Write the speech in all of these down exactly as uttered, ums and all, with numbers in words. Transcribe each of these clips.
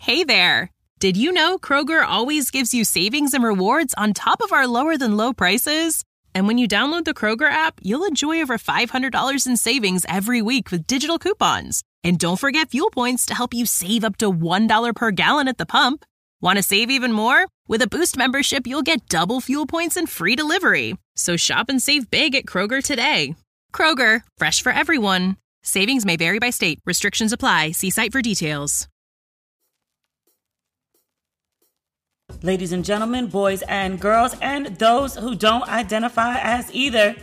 Hey there! Did you know Kroger always gives you savings and rewards on top of our lower-than-low prices? And when you download the Kroger app, you'll enjoy over five hundred dollars in savings every week with digital coupons. And don't forget fuel points to help you save up to one dollar per gallon at the pump. Want to save even more? With a Boost membership, you'll get double fuel points and free delivery. So shop and save big at Kroger today. Kroger, fresh for everyone. Savings may vary by state. Restrictions apply. See site for details. Ladies and gentlemen, boys and girls, and those who don't identify as either.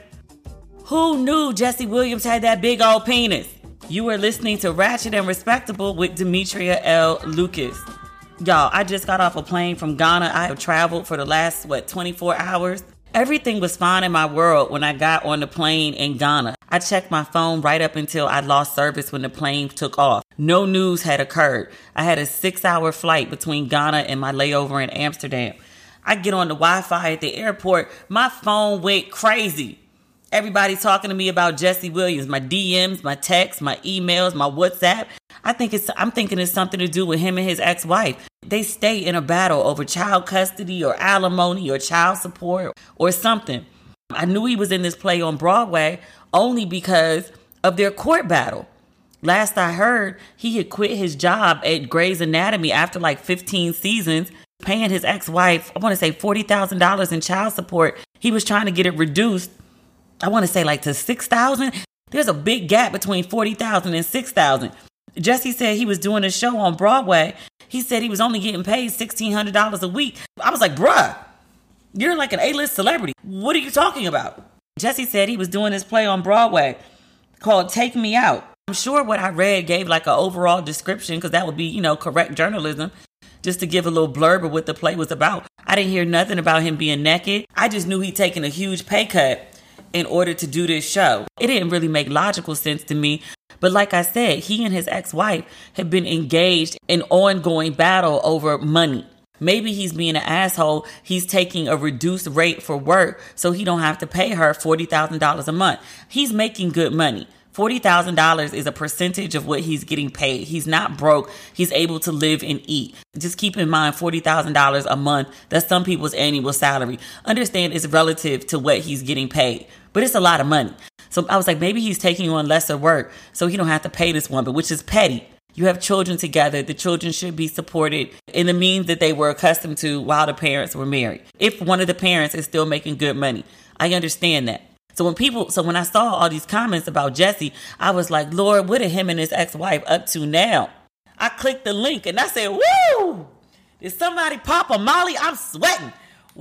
Who knew Jesse Williams had that big old penis? You are listening to Ratchet and Respectable with Demetria L. Lucas. Y'all, I just got off a plane from Ghana. I have traveled for the last, what, twenty-four hours? Everything was fine in my world when I got on the plane in Ghana. I checked my phone right up until I lost service when the plane took off. No news had occurred. I had a six-hour flight between Ghana and my layover in Amsterdam. I get on the Wi-Fi at the airport. My phone went crazy. Everybody talking to me about Jesse Williams, my D Ms, my texts, my emails, my WhatsApp. I think it's, I'm thinking it's something to do with him and his ex-wife. They stay in a battle over child custody or alimony or child support or something. I knew he was in this play on Broadway only because of their court battle. Last I heard, he had quit his job at Grey's Anatomy after like fifteen seasons, paying his ex-wife, I want to say forty thousand dollars in child support. He was trying to get it reduced, I want to say like to six thousand dollars. There's a big gap between forty thousand dollars and six thousand dollars. Jesse said he was doing a show on Broadway. He said he was only getting paid sixteen hundred dollars a week. I was like, bruh, you're like an A-list celebrity. What are you talking about? Jesse said he was doing this play on Broadway called Take Me Out. I'm sure what I read gave like an overall description because that would be, you know, correct journalism, just to give a little blurb of what the play was about. I didn't hear nothing about him being naked. I just knew he'd taken a huge pay cut in order to do this show. It didn't really make logical sense to me. But like I said, he and his ex-wife have been engaged in ongoing battle over money. Maybe he's being an asshole. He's taking a reduced rate for work so he don't have to pay her forty thousand dollars a month. He's making good money. forty thousand dollars is a percentage of what he's getting paid. He's not broke. He's able to live and eat. Just keep in mind, forty thousand dollars a month, that's some people's annual salary. Understand it's relative to what he's getting paid, but it's a lot of money. So I was like, maybe he's taking on lesser work so he don't have to pay this woman, which is petty. You have children together. The children should be supported in the means that they were accustomed to while the parents were married. If one of the parents is still making good money, I understand that. So when people, so when I saw all these comments about Jesse, I was like, Lord, what are him and his ex-wife up to now? I clicked the link and I said, woo! Did somebody pop a Molly? I'm sweating.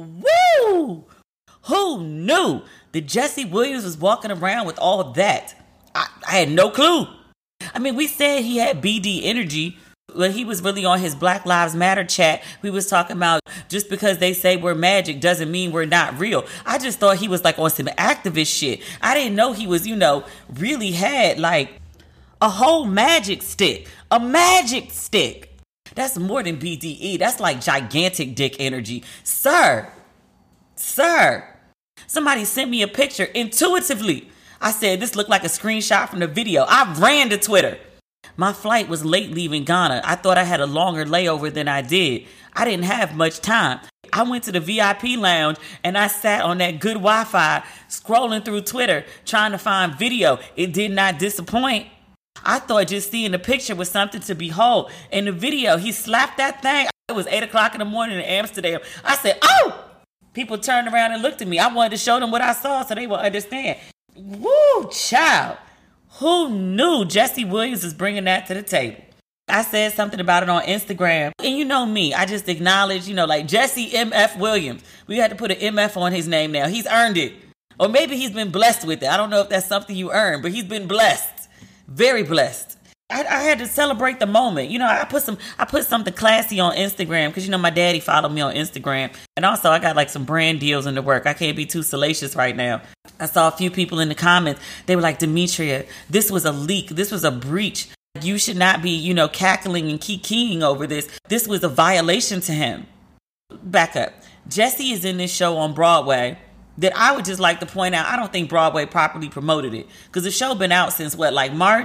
Woo! Who knew that Jesse Williams was walking around with all that? I, I had no clue. I mean, we said he had B D energy. When he was really on his Black Lives Matter chat, we was talking about just because they say we're magic doesn't mean we're not real. I just thought he was like on some activist shit. I didn't know he was, you know, really had like a whole magic stick. A magic stick. That's more than B D E. That's like gigantic dick energy. Sir, sir, somebody sent me a picture intuitively. I said, this looked like a screenshot from the video. I ran to Twitter. My flight was late leaving Ghana. I thought I had a longer layover than I did. I didn't have much time. I went to the V I P lounge and I sat on that good Wi-Fi scrolling through Twitter trying to find video. It did not disappoint. I thought just seeing the picture was something to behold. In the video, he slapped that thing. It was eight o'clock in the morning in Amsterdam. I said, oh! People turned around and looked at me. I wanted to show them what I saw so they would understand. Woo, child. Who knew Jesse Williams was bringing that to the table? I said something about it on Instagram. And you know me, I just acknowledge, you know, like Jesse M F Williams. We had to put an M F on his name now. He's earned it. Or maybe he's been blessed with it. I don't know if that's something you earn, but he's been blessed. Very blessed. I, I had to celebrate the moment. You know, I put some, I put something classy on Instagram because, you know, my daddy followed me on Instagram. And also I got like some brand deals in the work. I can't be too salacious right now. I saw a few people in the comments. They were like, Demetria, this was a leak. This was a breach. You should not be, you know, cackling and kikiing over this. This was a violation to him. Back up. Jesse is in this show on Broadway that I would just like to point out. I don't think Broadway properly promoted it because the show been out since what, like March?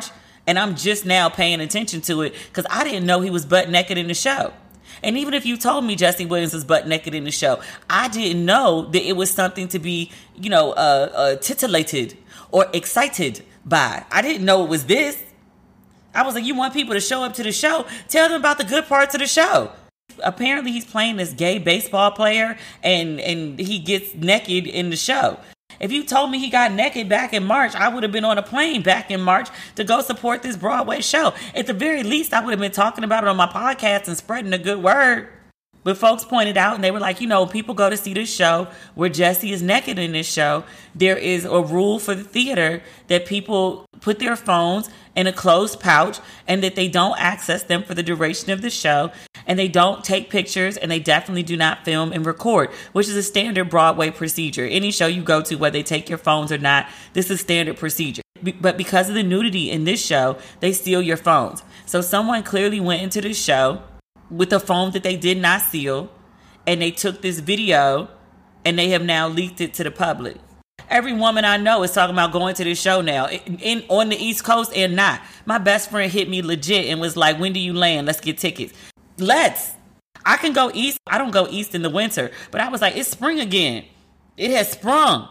And I'm just now paying attention to it because I didn't know he was butt naked in the show. And even if you told me Jesse Williams was butt naked in the show, I didn't know that it was something to be, you know, uh, uh, titillated or excited by. I didn't know it was this. I was like, you want people to show up to the show? Tell them about the good parts of the show. Apparently he's playing this gay baseball player and, and he gets naked in the show. If you told me he got naked back in March, I would have been on a plane back in March to go support this Broadway show. At the very least, I would have been talking about it on my podcast and spreading a good word. But folks pointed out and they were like, you know, people go to see this show where Jesse is naked in this show. There is a rule for the theater that people put their phones in a closed pouch and that they don't access them for the duration of the show. And they don't take pictures and they definitely do not film and record, which is a standard Broadway procedure. Any show you go to, whether they take your phones or not, this is standard procedure. But because of the nudity in this show, they steal your phones. So someone clearly went into the show with a phone that they did not seal, and they took this video and they have now leaked it to the public. Every woman I know is talking about going to this show now, in, in on the East Coast and not. My best friend hit me legit and was like, when do you land? Let's get tickets. Let's. I can go east. I don't go east in the winter, but I was like, it's spring again. It has sprung.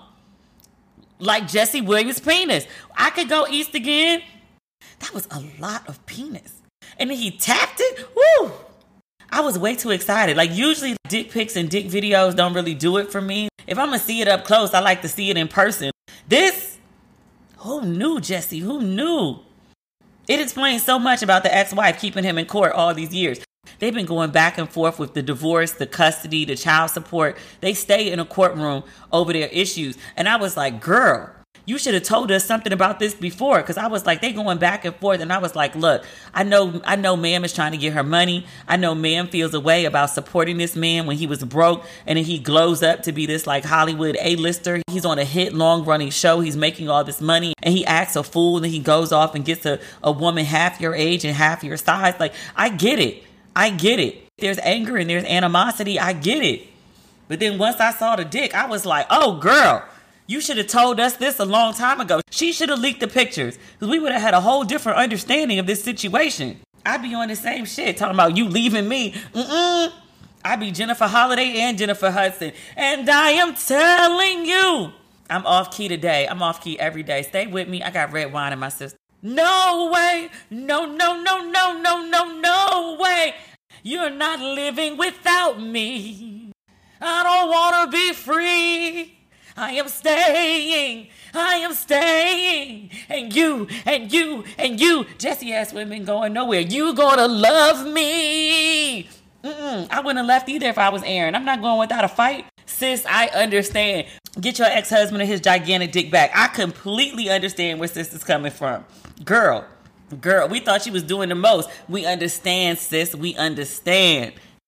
Like Jesse Williams' penis. I could go east again. That was a lot of penis. And then he tapped it. Woo! I was way too excited. Like usually dick pics and dick videos don't really do it for me. If I'm going to see it up close, I like to see it in person. This, who knew, Jesse? Who knew? It explains so much about the ex-wife keeping him in court all these years. They've been going back and forth with the divorce, the custody, the child support. They stay in a courtroom over their issues. And I was like, girl, you should have told us something about this before. Because I was like, they going back and forth. And I was like, look, I know I know ma'am is trying to get her money. I know ma'am feels a way about supporting this man when he was broke. And then he glows up to be this like Hollywood A-lister. He's on a hit long running show. He's making all this money. And he acts a fool. And then he goes off and gets a, a woman half your age and half your size. Like, I get it. I get it. There's anger and there's animosity. I get it. But then once I saw the dick, I was like, oh, girl, you should have told us this a long time ago. She should have leaked the pictures because we would have had a whole different understanding of this situation. I'd be on the same shit talking about you leaving me. Mm-mm. I'd be Jennifer Holliday and Jennifer Hudson. And I am telling you, I'm off key today. I'm off key every day. Stay with me. I got red wine in my system. No way. No, no, no, no, no, no, no way. You're not living without me. I don't want to be free. I am staying. I am staying. And you, and you, and you. Jesse ass women going nowhere. You gonna love me. Mm-mm. I wouldn't have left either if I was Aaron. I'm not going without a fight. Sis, I understand. Get your ex-husband and his gigantic dick back. I completely understand where sis is coming from. Girl, girl, we thought she was doing the most. We understand, sis. We understand.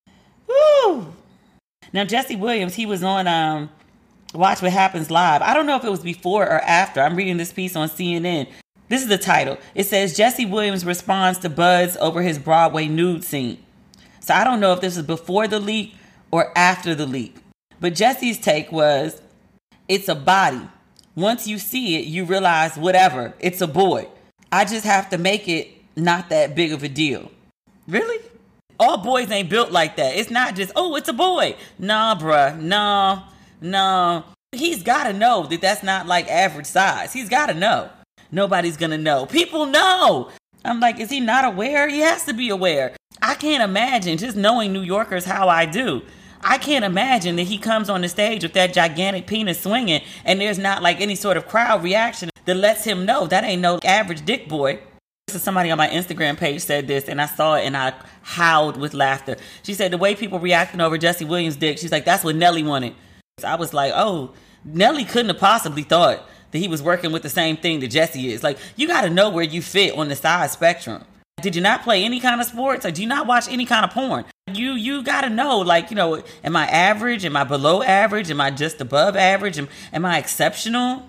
Woo! Now, Jesse Williams, he was on um, Watch What Happens Live. I don't know if it was before or after. I'm reading this piece on C N N. This is the title. It says, Jesse Williams responds to buzz over his Broadway nude scene. So I don't know if this is before the leak or after the leak. But Jesse's take was, it's a body. Once you see it, you realize whatever, it's a boy. I just have to make it not that big of a deal. Really? All boys ain't built like that. It's not just, oh, it's a boy. Nah, bruh. Nah, nah. He's got to know that that's not like average size. He's got to know. Nobody's going to know. People know. I'm like, is he not aware? He has to be aware. I can't imagine just knowing New Yorkers how I do. I can't imagine that he comes on the stage with that gigantic penis swinging and there's not like any sort of crowd reaction that lets him know that ain't no average dick boy. This is somebody on my Instagram page said this and I saw it and I howled with laughter. She said the way people reacting over Jesse Williams' dick, she's like, that's what Nelly wanted. So I was like, oh, Nelly couldn't have possibly thought that he was working with the same thing that Jesse is. Like, you got to know where you fit on the size spectrum. Did you not play any kind of sports or do you not watch any kind of porn? You you got to know, like, you know, am I average? Am I below average? Am I just above average? Am, am I exceptional?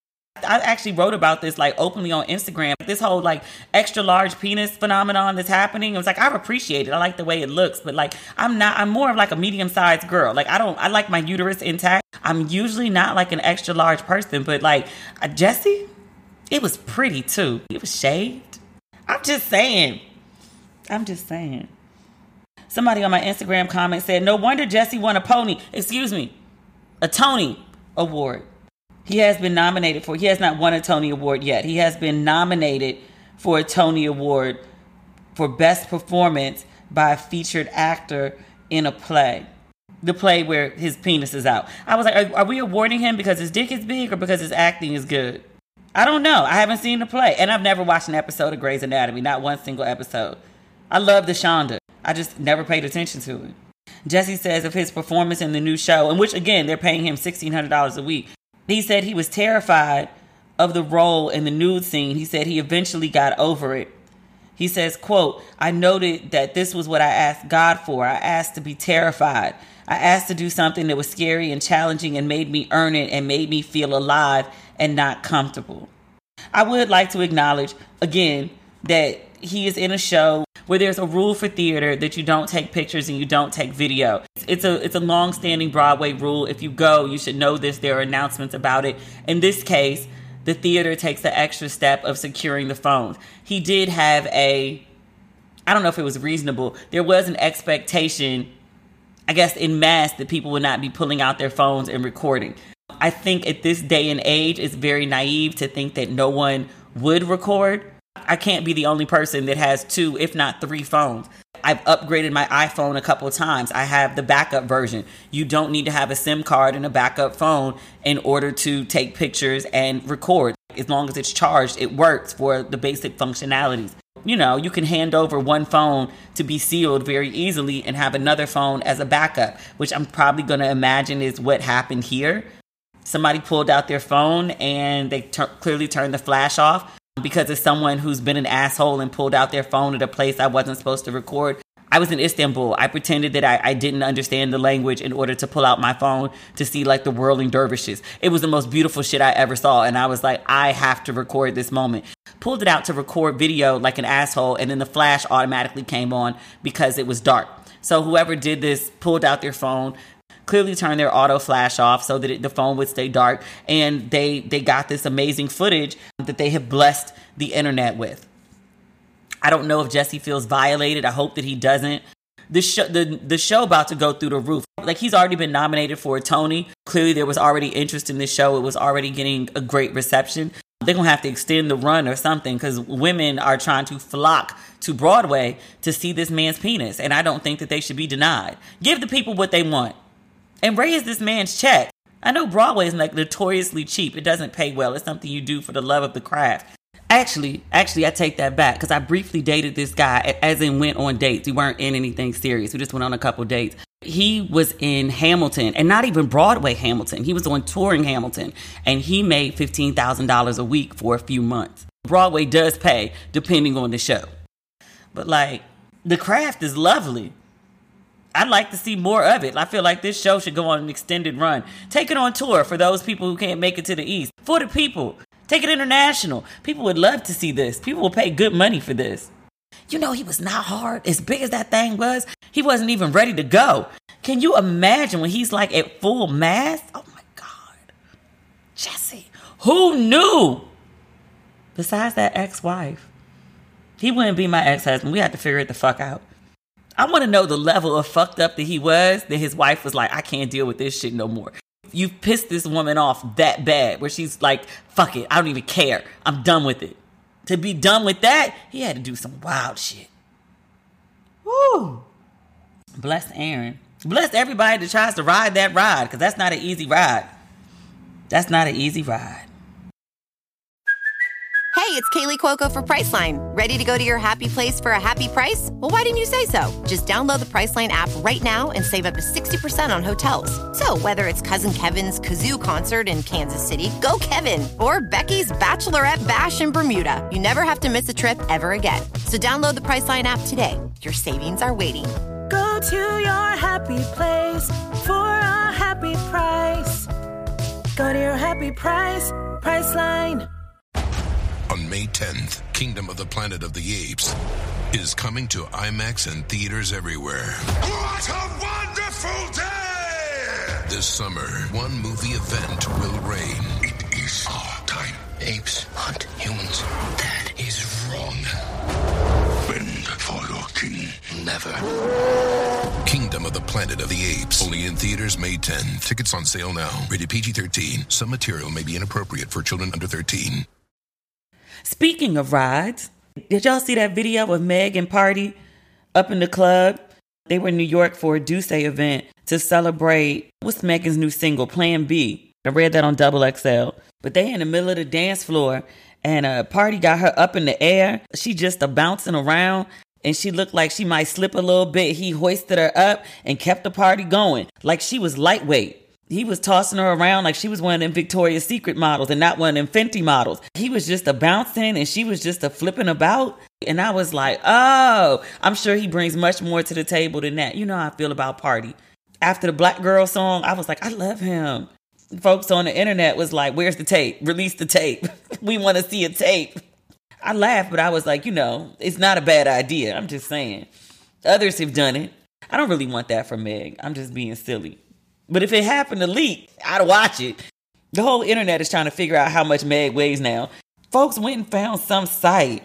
I actually wrote about this like openly on Instagram. This whole like extra large penis phenomenon that's happening. It was like, I appreciate it. I like the way it looks, but like, I'm not, I'm more of like a medium sized girl. Like, I don't, I like my uterus intact. I'm usually not like an extra large person, but like uh, Jesse, it was pretty too. It was shaved. I'm just saying. I'm just saying. Somebody on my Instagram comment said, no wonder Jesse won a pony. Excuse me. A Tony Award. He has been nominated for, he has not won a Tony Award yet. He has been nominated for a Tony Award for Best Performance by a featured actor in a play. The play where his penis is out. I was like, are, are we awarding him because his dick is big or because his acting is good? I don't know. I haven't seen the play. And I've never watched an episode of Grey's Anatomy. Not one single episode. I love the Shonda. I just never paid attention to it. Jesse says of his performance in the new show, in which, again, they're paying him sixteen hundred dollars a week. He said he was terrified of the role in the nude scene. He said he eventually got over it. He says, quote, I noted that this was what I asked God for. I asked to be terrified. I asked to do something that was scary and challenging and made me earn it and made me feel alive and not comfortable. I would like to acknowledge, again, that he is in a show where there's a rule for theater that you don't take pictures and you don't take video. It's a it's a long-standing Broadway rule. If you go, you should know this. There are announcements about it. In this case, the theater takes the extra step of securing the phones. He did have a, I don't know if it was reasonable. There was an expectation, I guess, in mass that people would not be pulling out their phones and recording. I think at this day and age, it's very naive to think that no one would record. I can't be the only person that has two, if not three phones. I've upgraded my iPhone a couple of times. I have the backup version. You don't need to have a SIM card and a backup phone in order to take pictures and record. As long as it's charged, it works for the basic functionalities. You know, you can hand over one phone to be sealed very easily and have another phone as a backup, which I'm probably going to imagine is what happened here. Somebody pulled out their phone and they ter- clearly turned the flash off. Because of someone who's been an asshole and pulled out their phone at a place I wasn't supposed to record. I was in Istanbul. I pretended that I, I didn't understand the language in order to pull out my phone to see like the whirling dervishes. It was the most beautiful shit I ever saw. And I was like, I have to record this moment. Pulled it out to record video like an asshole. And then the flash automatically came on because it was dark. So whoever did this pulled out their phone, clearly turned their auto flash off so that it, the phone would stay dark. And they, they got this amazing footage that they have blessed the internet with. I don't know if Jesse feels violated. I hope that he doesn't. The show, the, the show about to go through the roof. Like, he's already been nominated for a Tony. Clearly there was already interest in this show. It was already getting a great reception. They're going to have to extend the run or something because women are trying to flock to Broadway to see this man's penis. And I don't think that they should be denied. Give the people what they want. And raise this man's check. I know Broadway is like notoriously cheap. It doesn't pay well. It's something you do for the love of the craft. Actually, actually, I take that back because I briefly dated this guy, as in went on dates. We weren't in anything serious. We just went on a couple dates. He was in Hamilton, and not even Broadway Hamilton. He was on touring Hamilton, and he made fifteen thousand dollars a week for a few months. Broadway does pay, depending on the show. But, like, the craft is lovely. I'd like to see more of it. I feel like this show should go on an extended run. Take it on tour for those people who can't make it to the East. For the people. Take it international. People would love to see this. People will pay good money for this. You know, he was not hard. As big as that thing was, he wasn't even ready to go. Can you imagine when he's like at full mast? Oh my God. Jesse. Who knew? Besides that ex-wife. He wouldn't be my ex-husband. We had to figure it the fuck out. I want to know the level of fucked up that he was, that his wife was like, I can't deal with this shit no more. You've pissed this woman off that bad, where she's like, fuck it, I don't even care. I'm done with it. To be done with that, he had to do some wild shit. Woo! Bless Aaron. Bless everybody that tries to ride that ride, because that's not an easy ride. That's not an easy ride. Hey, it's Kaylee Cuoco for Priceline. Ready to go to your happy place for a happy price? Well, why didn't you say so? Just download the Priceline app right now and save up to sixty percent on hotels. So whether it's Cousin Kevin's Kazoo Concert in Kansas City, go Kevin, or Becky's Bachelorette Bash in Bermuda, you never have to miss a trip ever again. So download the Priceline app today. Your savings are waiting. Go to your happy place for a happy price. Go to your happy price, Priceline. On May tenth, Kingdom of the Planet of the Apes is coming to IMAX and theaters everywhere. What a wonderful day! This summer, one movie event will reign. It is our time. Apes hunt humans. That is wrong. follow, King. Never. Kingdom of the Planet of the Apes. Only in theaters May tenth. Tickets on sale now. Rated P G thirteen. Some material may be inappropriate for children under thirteen. Speaking of rides, did y'all see that video of Meg and Party up in the club? They were in New York for a Duce event to celebrate, what's Megan's new single, Plan B. I read that on Double X L. But they in the middle of the dance floor, and a Party got her up in the air. She just a bouncing around, and she looked like she might slip a little bit. He hoisted her up and kept the party going like she was lightweight. He was tossing her around like she was one of them Victoria's Secret models and not one of them Fenty models. He was just a bouncing and she was just a flipping about. And I was like, oh, I'm sure he brings much more to the table than that. You know how I feel about Party. After the Black Girl song, I was like, I love him. Folks on the internet was like, where's the tape? Release the tape. We want to see a tape. I laughed, but I was like, you know, it's not a bad idea. I'm just saying. Others have done it. I don't really want that for Meg. I'm just being silly. But if it happened to leak, I'd watch it. The whole internet is trying to figure out how much Meg weighs now. Folks went and found some site.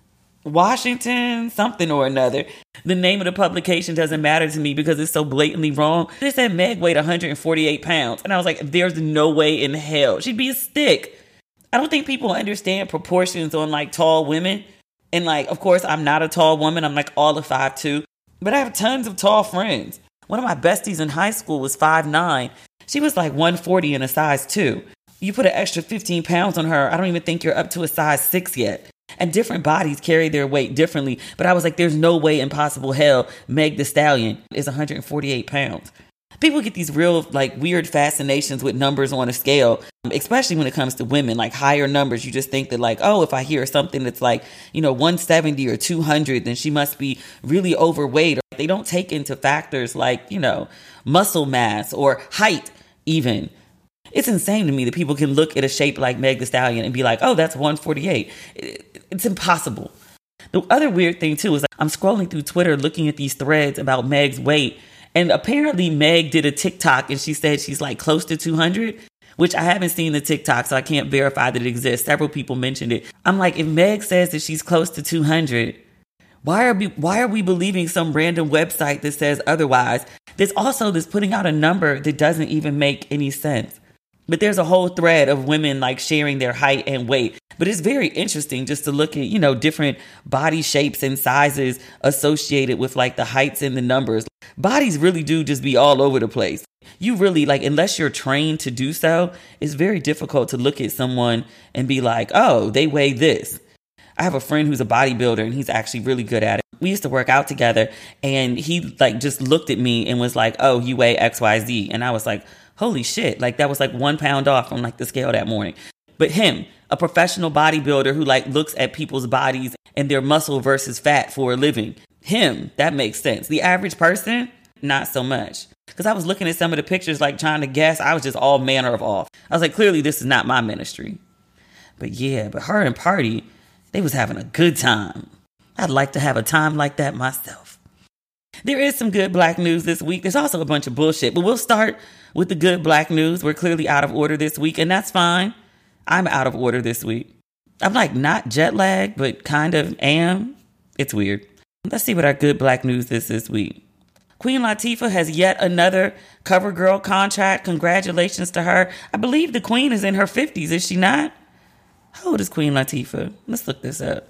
Washington, something or another. The name of the publication doesn't matter to me because it's so blatantly wrong. They said Meg weighed one hundred forty-eight pounds. And I was like, there's no way in hell. She'd be a stick. I don't think people understand proportions on like tall women. And like, of course, I'm not a tall woman. I'm like all of five two. But I have tons of tall friends. One of my besties in high school was five nine. She was like one forty in a size two. You put an extra fifteen pounds on her, I don't even think you're up to a size six yet. And different bodies carry their weight differently. But I was like, there's no way in possible hell Meg Thee Stallion is one hundred forty-eight pounds. People get these real like weird fascinations with numbers on a scale, especially when it comes to women, like higher numbers. You just think that like, oh, if I hear something that's like, you know, one seventy or two hundred, then she must be really overweight. They don't take into factors like, you know, muscle mass or height even. It's insane to me that people can look at a shape like Meg Thee Stallion and be like, oh, that's one forty-eight. It's impossible. The other weird thing, too, is I'm scrolling through Twitter looking at these threads about Meg's weight. And apparently Meg did a TikTok and she said she's like close to two hundred, which I haven't seen the TikTok, so I can't verify that it exists. Several people mentioned it. I'm like, if Meg says that she's close to two hundred, why are we, why are we believing some random website that says otherwise? There's also this putting out a number that doesn't even make any sense. But there's a whole thread of women like sharing their height and weight. But it's very interesting just to look at, you know, different body shapes and sizes associated with like the heights and the numbers. Bodies really do just be all over the place. You really like, unless you're trained to do so, it's very difficult to look at someone and be like, oh, they weigh this. I have a friend who's a bodybuilder and he's actually really good at it. We used to work out together and he like just looked at me and was like, oh, you weigh X Y Z. And I was like, holy shit. Like that was like one pound off on like the scale that morning. But him, a professional bodybuilder who like looks at people's bodies and their muscle versus fat for a living. Him, that makes sense. The average person, not so much. Because I was looking at some of the pictures like trying to guess. I was just all manner of off. I was like, clearly this is not my ministry. But yeah, but her and Party, they was having a good time. I'd like to have a time like that myself. There is some good black news this week. There's also a bunch of bullshit, but we'll start with the good black news. We're clearly out of order this week, and that's fine. I'm out of order this week. I'm like not jet lagged, but kind of am. It's weird. Let's see what our good black news is this week. Queen Latifah has yet another CoverGirl contract. Congratulations to her. I believe the queen is in her fifties, is she not? How old is Queen Latifah? Let's look this up.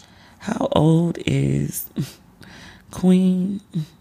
How old is Queen?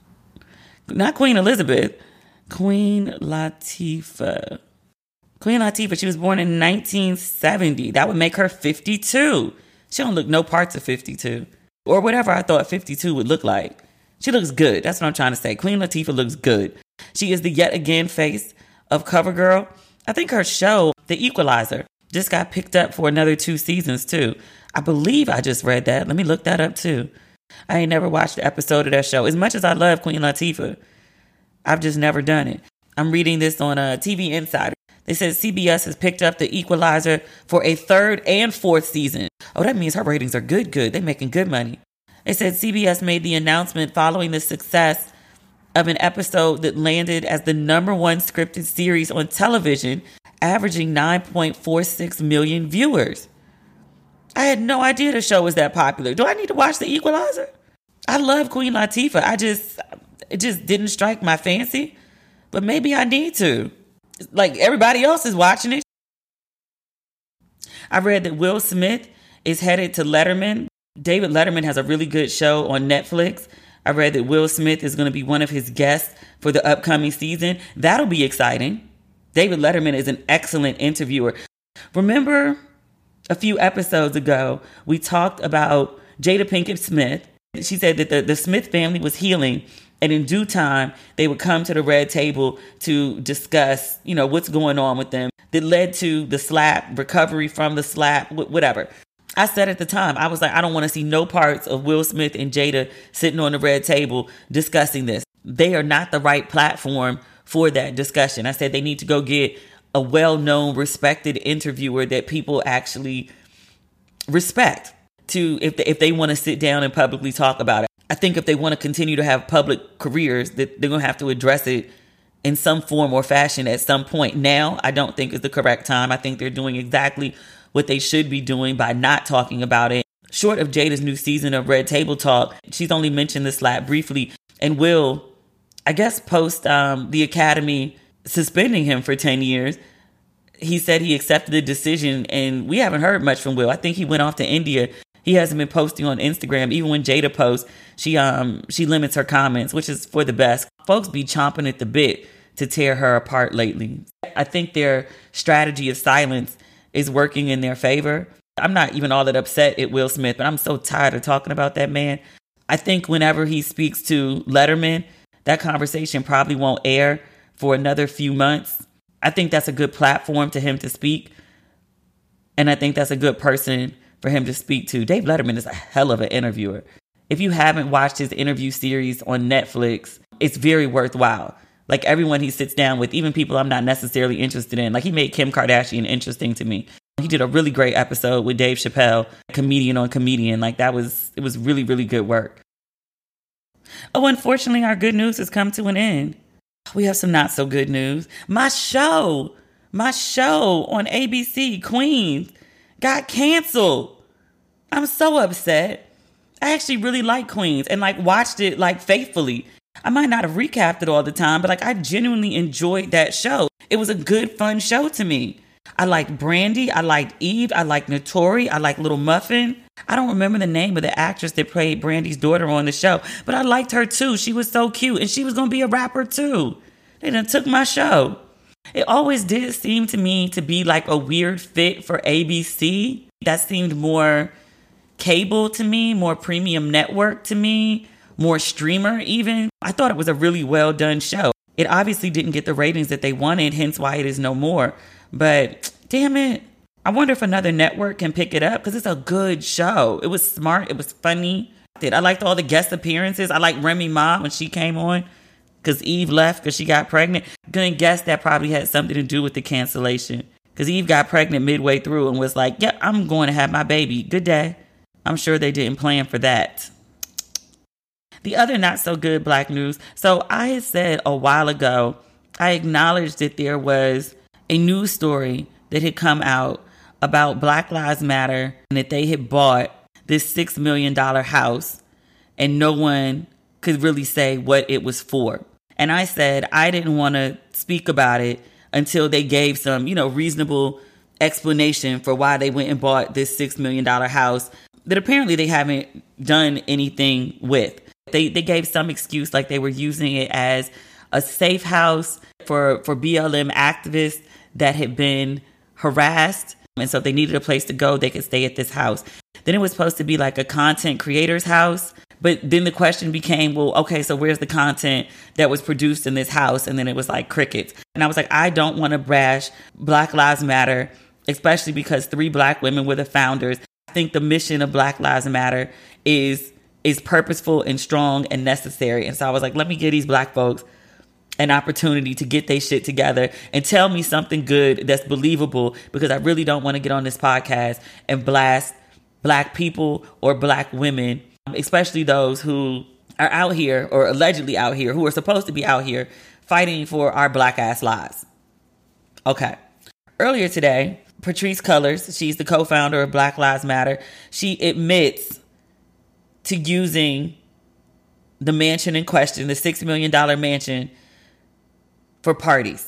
Not Queen Elizabeth. Queen Latifah. Queen Latifah, she was born in nineteen seventy. That would make her fifty-two. She don't look no parts of fifty-two. Or whatever I thought fifty-two would look like. She looks good. That's what I'm trying to say. Queen Latifah looks good. She is the yet again face of CoverGirl. I think her show, The Equalizer, just got picked up for another two seasons too. I believe I just read that. Let me look that up too. I ain't never watched an episode of that show. As much as I love Queen Latifah, I've just never done it. I'm reading this on a T V Insider. They said C B S has picked up The Equalizer for a third and fourth season. Oh, that means her ratings are good, good. They're making good money. They said C B S made the announcement following the success of an episode that landed as the number one scripted series on television, averaging nine point four six million viewers. I had no idea the show was that popular. Do I need to watch The Equalizer? I love Queen Latifah. I just, it just didn't strike my fancy. But maybe I need to. Like, everybody else is watching it. I read that Will Smith is headed to Letterman. David Letterman has a really good show on Netflix. I read that Will Smith is going to be one of his guests for the upcoming season. That'll be exciting. David Letterman is an excellent interviewer. Remember a few episodes ago, we talked about Jada Pinkett Smith. She said that the, the Smith family was healing, and in due time, they would come to the red table to discuss, you know, what's going on with them. That led to the slap, recovery from the slap, whatever. I said at the time, I was like, I don't want to see no parts of Will Smith and Jada sitting on the red table discussing this. They are not the right platform for that discussion. I said they need to go get a well-known, respected interviewer that people actually respect to if they, if they want to sit down and publicly talk about it. I think if they want to continue to have public careers, that they're going to have to address it in some form or fashion at some point. Now, I don't think is the correct time. I think they're doing exactly what they should be doing by not talking about it. Short of Jada's new season of Red Table Talk, she's only mentioned the slap briefly. And Will, I guess, post um, the Academy suspending him for ten years, he said he accepted the decision, and we haven't heard much from Will. I think he went off to India. He hasn't been posting on Instagram. Even when Jada posts, she um she limits her comments, which is for the best. Folks be chomping at the bit to tear her apart lately. I think their strategy of silence is working in their favor. I'm not even all that upset at Will Smith, but I'm so tired of talking about that man. I think whenever he speaks to Letterman, that conversation probably won't air for another few months. I think that's a good platform to him to speak. And I think that's a good person for him to speak to. Dave Letterman is a hell of an interviewer. If you haven't watched his interview series on Netflix, it's very worthwhile. Like, everyone he sits down with, even people I'm not necessarily interested in. Like, he made Kim Kardashian interesting to me. He did a really great episode with Dave Chappelle, comedian on comedian. Like, that was, it was really, really good work. Oh, unfortunately, our good news has come to an end. We have some not so good news. My show, my show on A B C, Queens, got canceled. I'm so upset. I actually really like Queens and like watched it like faithfully. I might not have recapped it all the time, but like I genuinely enjoyed that show. It was a good, fun show to me. I liked Brandy. I liked Eve. I liked Notori. I liked Little Muffin. I don't remember the name of the actress that played Brandy's daughter on the show, but I liked her too. She was so cute, and she was going to be a rapper too. They done took my show. It always did seem to me to be like a weird fit for A B C. That seemed more cable to me, more premium network to me, more streamer even. I thought it was a really well done show. It obviously didn't get the ratings that they wanted, hence why it is no more. But damn it, I wonder if another network can pick it up because it's a good show. It was smart. It was funny. I liked all the guest appearances. I liked Remy Ma when she came on because Eve left because she got pregnant. Gonna guess that probably had something to do with the cancellation because Eve got pregnant midway through and was like, yeah, I'm going to have my baby. Good day. I'm sure they didn't plan for that. The other not so good Black news. So I had said a while ago, I acknowledged that there was a news story that had come out about Black Lives Matter and that they had bought this six million dollars house and no one could really say what it was for. And I said I didn't want to speak about it until they gave some, you know, reasonable explanation for why they went and bought this six million dollars house that apparently they haven't done anything with. They they gave some excuse like they were using it as a safe house for, for B L M activists that had been harassed. And so if they needed a place to go, they could stay at this house. Then it was supposed to be like a content creator's house. But then the question became, well, okay, so where's the content that was produced in this house? And then it was like crickets. And I was like, I don't want to bash Black Lives Matter, especially because three Black women were the founders. I think the mission of Black Lives Matter is is purposeful and strong and necessary. And so I was like, let me give these Black folks an opportunity to get their shit together and tell me something good that's believable, because I really don't want to get on this podcast and blast Black people or Black women, especially those who are out here or allegedly out here, who are supposed to be out here fighting for our Black ass lives. Okay. Earlier today, Patrisse Cullors, she's the co-founder of Black Lives Matter, she admits to using the mansion in question, the six million dollars mansion, for parties.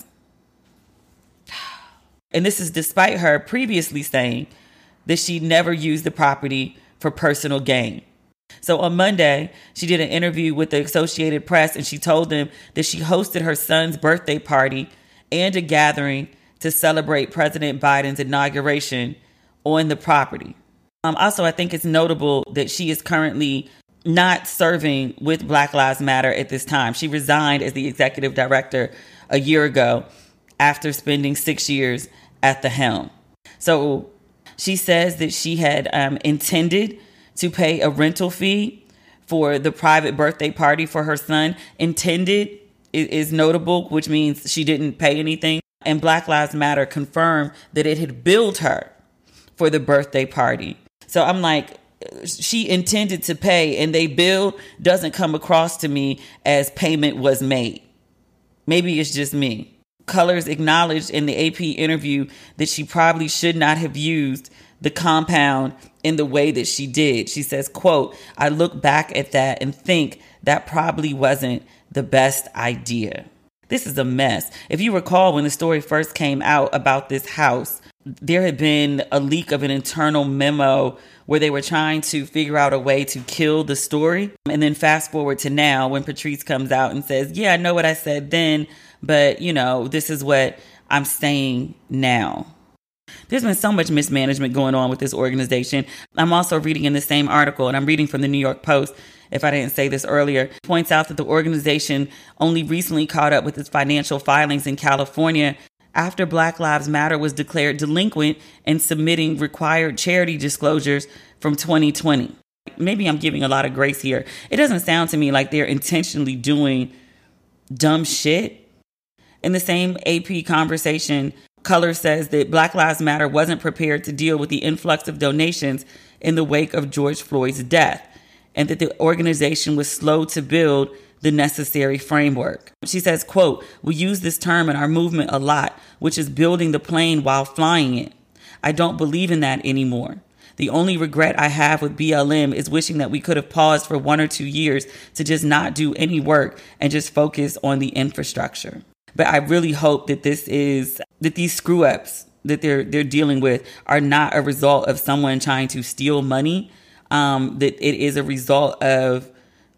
And this is despite her previously saying that she never used the property for personal gain. So on Monday, she did an interview with the Associated Press, and she told them that she hosted her son's birthday party and a gathering to celebrate President Biden's inauguration on the property. Um, also, I think it's notable that she is currently not serving with Black Lives Matter at this time. She resigned as the executive director a year ago after spending six years at the helm. So she says that she had um, intended to pay a rental fee for the private birthday party for her son. Intended is, is notable, which means she didn't pay anything. And Black Lives Matter confirmed that it had billed her for the birthday party. So I'm like, she intended to pay and they billed doesn't come across to me as payment was made. Maybe it's just me. Colors acknowledged in the A P interview that she probably should not have used the compound in the way that she did. She says, quote, I look back at that and think that probably wasn't the best idea. This is a mess. If you recall, when the story first came out about this house, there had been a leak of an internal memo where they were trying to figure out a way to kill the story. And then fast forward to now when Patrice comes out and says, yeah, I know what I said then, but, you know, this is what I'm saying now. There's been so much mismanagement going on with this organization. I'm also reading in the same article, and I'm reading from the New York Post, if I didn't say this earlier, points out that the organization only recently caught up with its financial filings in California after Black Lives Matter was declared delinquent in submitting required charity disclosures from twenty twenty. Maybe I'm giving a lot of grace here. It doesn't sound to me like they're intentionally doing dumb shit. In the same A P conversation, Color says that Black Lives Matter wasn't prepared to deal with the influx of donations in the wake of George Floyd's death, and that the organization was slow to build the necessary framework. She says, quote, we use this term in our movement a lot, which is building the plane while flying it. I don't believe in that anymore. The only regret I have with B L M is wishing that we could have paused for one or two years to just not do any work and just focus on the infrastructure. But I really hope that this is, that these screw ups that they're they're dealing with are not a result of someone trying to steal money. Um, that it is a result of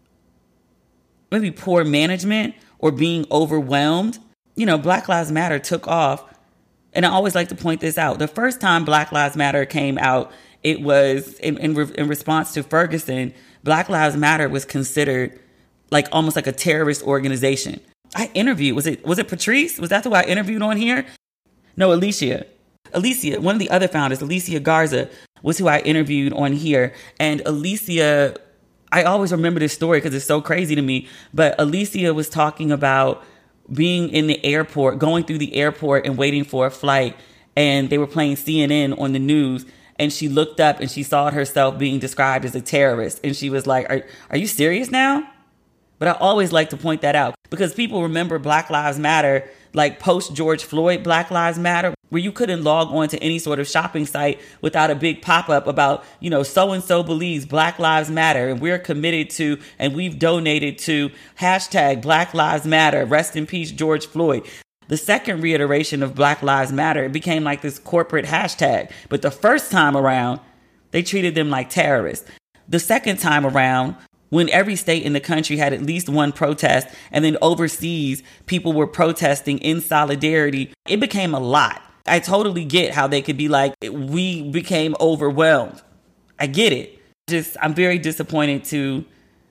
maybe poor management or being overwhelmed. You know, Black Lives Matter took off. And I always like to point this out. The first time Black Lives Matter came out, it was in, in, re- in response to Ferguson. Black Lives Matter was considered like almost like a terrorist organization. I interviewed, was it was it Patrice? Was that who I interviewed on here? No, Alicia. Alicia, one of the other founders, Alicia Garza, was who I interviewed on here. And Alicia, I always remember this story because it's so crazy to me. But Alicia was talking about being in the airport, going through the airport and waiting for a flight. And they were playing C N N on the news. And she looked up and she saw herself being described as a terrorist. And she was like, are, are you serious now? But I always like to point that out because people remember Black Lives Matter, like post George Floyd Black Lives Matter, where you couldn't log on to any sort of shopping site without a big pop-up about, you know, so-and-so believes Black Lives Matter and we're committed to and we've donated to hashtag Black Lives Matter, rest in peace, George Floyd. The second reiteration of Black Lives Matter, it became like this corporate hashtag. But the first time around, they treated them like terrorists. The second time around, when every state in the country had at least one protest, and then overseas, people were protesting in solidarity, it became a lot. I totally get how they could be like, we became overwhelmed. I get it. Just, I'm very disappointed to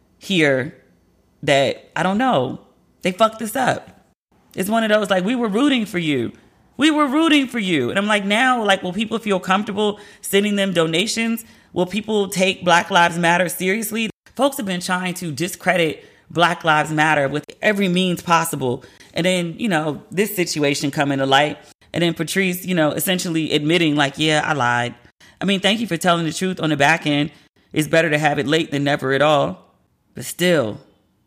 hear that, I don't know, they fucked this up. It's one of those, like, we were rooting for you. We were rooting for you. And I'm like, now, like, will people feel comfortable sending them donations? Will people take Black Lives Matter seriously? Folks have been trying to discredit Black Lives Matter with every means possible. And then, you know, this situation coming to light. And then Patrice, you know, essentially admitting like, yeah, I lied. I mean, thank you for telling the truth on the back end. It's better to have it late than never at all. But still,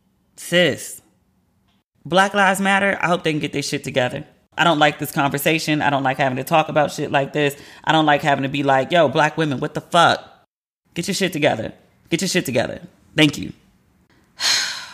sis, Black Lives Matter, I hope they can get their shit together. I don't like this conversation. I don't like having to talk about shit like this. I don't like having to be like, yo, black women, what the fuck? Get your shit together. Get your shit together. Thank you.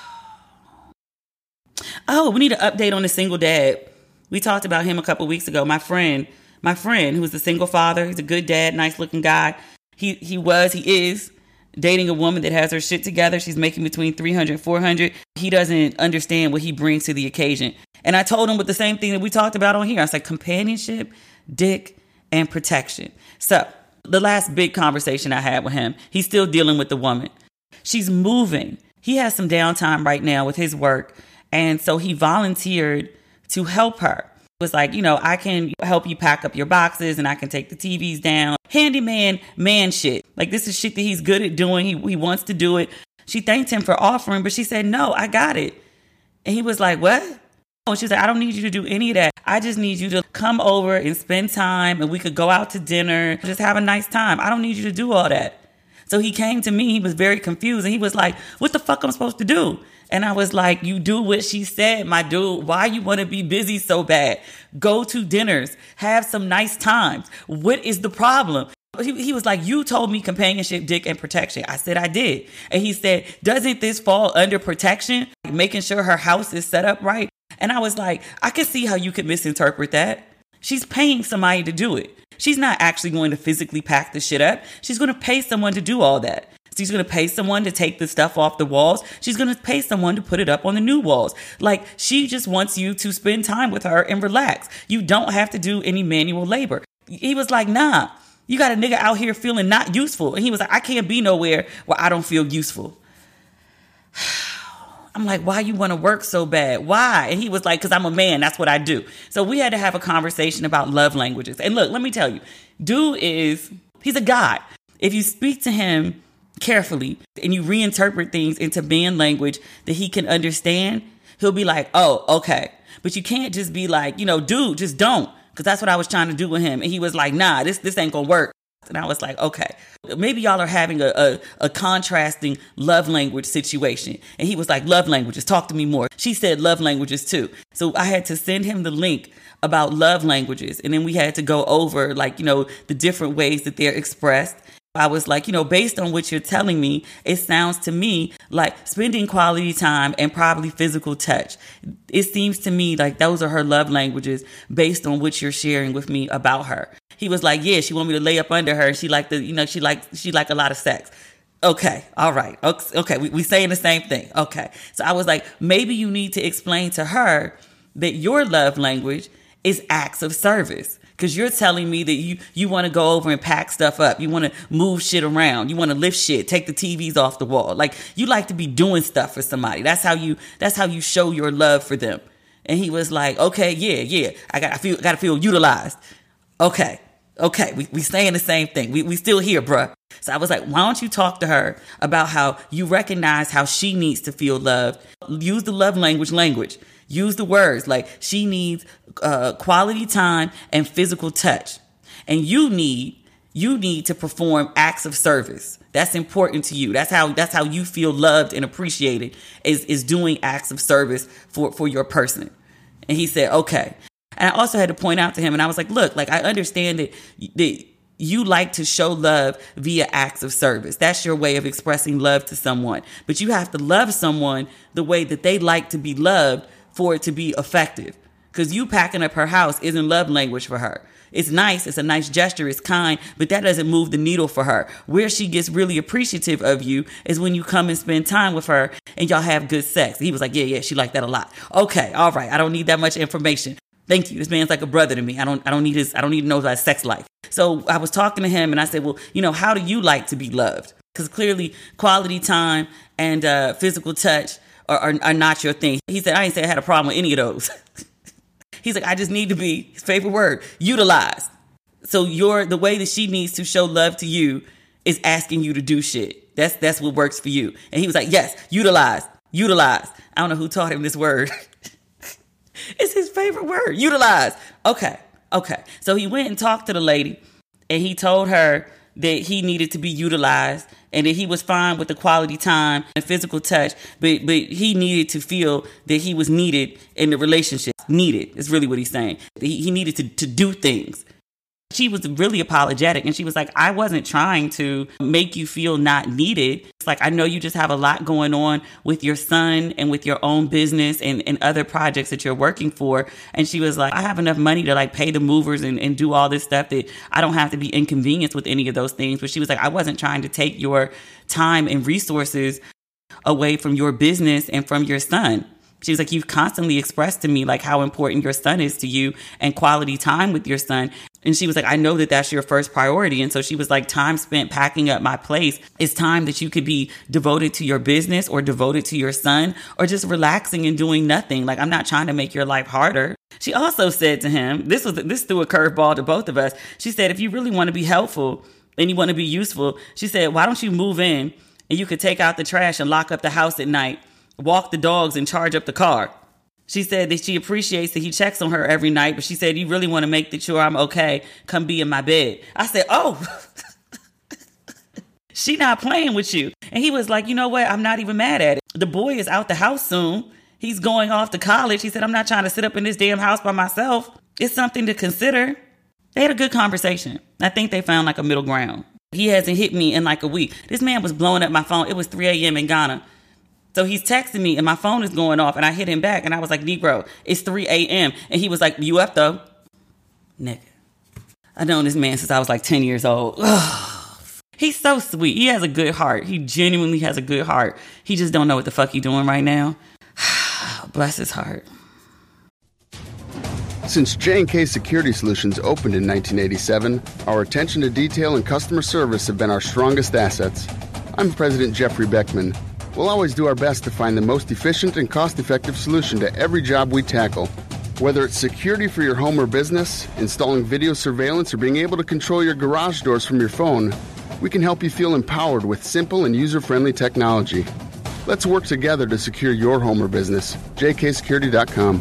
Oh, we need an update on the single dad. We talked about him a couple weeks ago. My friend, my friend who is a single father. He's a good dad, nice looking guy. He he was, he is dating a woman that has her shit together. She's making between three hundred, four hundred. He doesn't understand what he brings to the occasion. And I told him with the same thing that we talked about on here. I said companionship, dick, and protection. So the last big conversation I had with him, he's still dealing with the woman. She's moving. He has some downtime right now with his work. And so he volunteered to help her. It was like, you know, I can help you pack up your boxes and I can take the T Vs down. Handyman, man shit. Like, this is shit that he's good at doing. He, he wants to do it. She thanked him for offering, but she said, no, I got it. And he was like, what? And she said, I don't need you to do any of that. I just need you to come over and spend time and we could go out to dinner, just have a nice time. I don't need you to do all that. So he came to me. He was very confused and he was like, what the fuck am I supposed to do? And I was like, you do what she said, my dude. Why you want to be busy so bad? Go to dinners. Have some nice times. What is the problem? He, he was like, you told me companionship, dick, and protection. I said, I did. And he said, doesn't this fall under protection? Making sure her house is set up right. And I was like, I can see how you could misinterpret that. She's paying somebody to do it. She's not actually going to physically pack the shit up. She's going to pay someone to do all that. She's going to pay someone to take the stuff off the walls. She's going to pay someone to put it up on the new walls. Like, she just wants you to spend time with her and relax. You don't have to do any manual labor. He was like, nah, you got a nigga out here feeling not useful. And he was like, I can't be nowhere where I don't feel useful. I'm like, why you want to work so bad? Why? And he was like, because I'm a man. That's what I do. So we had to have a conversation about love languages. And look, let me tell you, dude is, he's a god. If you speak to him carefully and you reinterpret things into man language that he can understand, he'll be like, oh, okay. But you can't just be like, you know, dude, just don't. Because that's what I was trying to do with him. And he was like, nah, this, this ain't gonna work. And I was like, okay, maybe y'all are having a, a, a contrasting love language situation. And he was like, love languages, talk to me more. She said love languages too. So I had to send him the link about love languages. And then we had to go over, like, you know, the different ways that they're expressed. I was like, you know, based on what you're telling me, it sounds to me like spending quality time and probably physical touch. It seems to me like those are her love languages based on what you're sharing with me about her. He was like, yeah, she want me to lay up under her. She like the, you know, she like, she like a lot of sex. Okay. All right. Okay. We, we saying the same thing. Okay. So I was like, maybe you need to explain to her that your love language is acts of service. Because you're telling me that you, you want to go over and pack stuff up. You want to move shit around. You want to lift shit, take the T Vs off the wall. Like, you like to be doing stuff for somebody. That's how you, that's how you show your love for them. And he was like, okay, yeah, yeah. I got, I feel, got to feel utilized. Okay. Okay. We, we saying the same thing. We, we still here, bruh. So I was like, why don't you talk to her about how you recognize how she needs to feel loved? Use the love language language. Use the words like she needs uh, quality time and physical touch. And you need, you need to perform acts of service. That's important to you. That's how, that's how you feel loved and appreciated is, is doing acts of service for, for your person. And he said, okay. And I also had to point out to him, and I was like, look, like, I understand that, that you like to show love via acts of service. That's your way of expressing love to someone. But you have to love someone the way that they like to be loved for it to be effective. Because you packing up her house isn't love language for her. It's nice. It's a nice gesture. It's kind. But that doesn't move the needle for her. Where she gets really appreciative of you is when you come and spend time with her and y'all have good sex. He was like, yeah, yeah, she liked that a lot. Okay, all right. I don't need that much information. Thank you. This man's like a brother to me. I don't, I don't need his, I don't need to know about his sex life. So I was talking to him and I said, well, you know, how do you like to be loved? Because clearly quality time and uh, physical touch are, are, are not your thing. He said, I ain't say I had a problem with any of those. He's like, I just need to be, his favorite word, utilized. So your, the way that she needs to show love to you is asking you to do shit. That's, that's what works for you. And he was like, yes, utilized, utilized. I don't know who taught him this word. It's his favorite word, utilize. Okay, okay. So he went and talked to the lady and he told her that he needed to be utilized and that he was fine with the quality time and physical touch, but but he needed to feel that he was needed in the relationship. Needed is really what he's saying. He, he needed to, to do things. She was really apologetic, and she was like, I wasn't trying to make you feel not needed. It's like, I know you just have a lot going on with your son and with your own business and, and other projects that you're working for. And she was like, I have enough money to like pay the movers and, and do all this stuff that I don't have to be inconvenienced with any of those things. But she was like, I wasn't trying to take your time and resources away from your business and from your son. She was like, you've constantly expressed to me like how important your son is to you and quality time with your son. And she was like, I know that that's your first priority. And so she was like, time spent packing up my place is time that you could be devoted to your business or devoted to your son or just relaxing and doing nothing. Like, I'm not trying to make your life harder. She also said to him, this was this threw a curveball to both of us. She said, if you really want to be helpful and you want to be useful, she said, why don't you move in and you could take out the trash and lock up the house at night, walk the dogs and charge up the car. She said that she appreciates that he checks on her every night, but she said, you really want to make sure I'm okay, come be in my bed. I said, oh, she not playing with you. And he was like, you know what? I'm not even mad at it. The boy is out the house soon. He's going off to college. He said, I'm not trying to sit up in this damn house by myself. It's something to consider. They had a good conversation. I think they found like a middle ground. He hasn't hit me in like a week. This man was blowing up my phone. It was three a.m. in Ghana. So he's texting me and my phone is going off and I hit him back and I was like, Negro, it's three a.m. And he was like, you up though? Nigga. I've known this man since I was like ten years old. Ugh. He's so sweet. He has a good heart. He genuinely has a good heart. He just don't know what the fuck he's doing right now. Bless his heart. Since J and K Security Solutions opened in nineteen eighty-seven, our attention to detail and customer service have been our strongest assets. I'm President Jeffrey Beckman. We'll always do our best to find the most efficient and cost-effective solution to every job we tackle. Whether it's security for your home or business, installing video surveillance, or being able to control your garage doors from your phone, we can help you feel empowered with simple and user-friendly technology. Let's work together to secure your home or business. J K security dot com.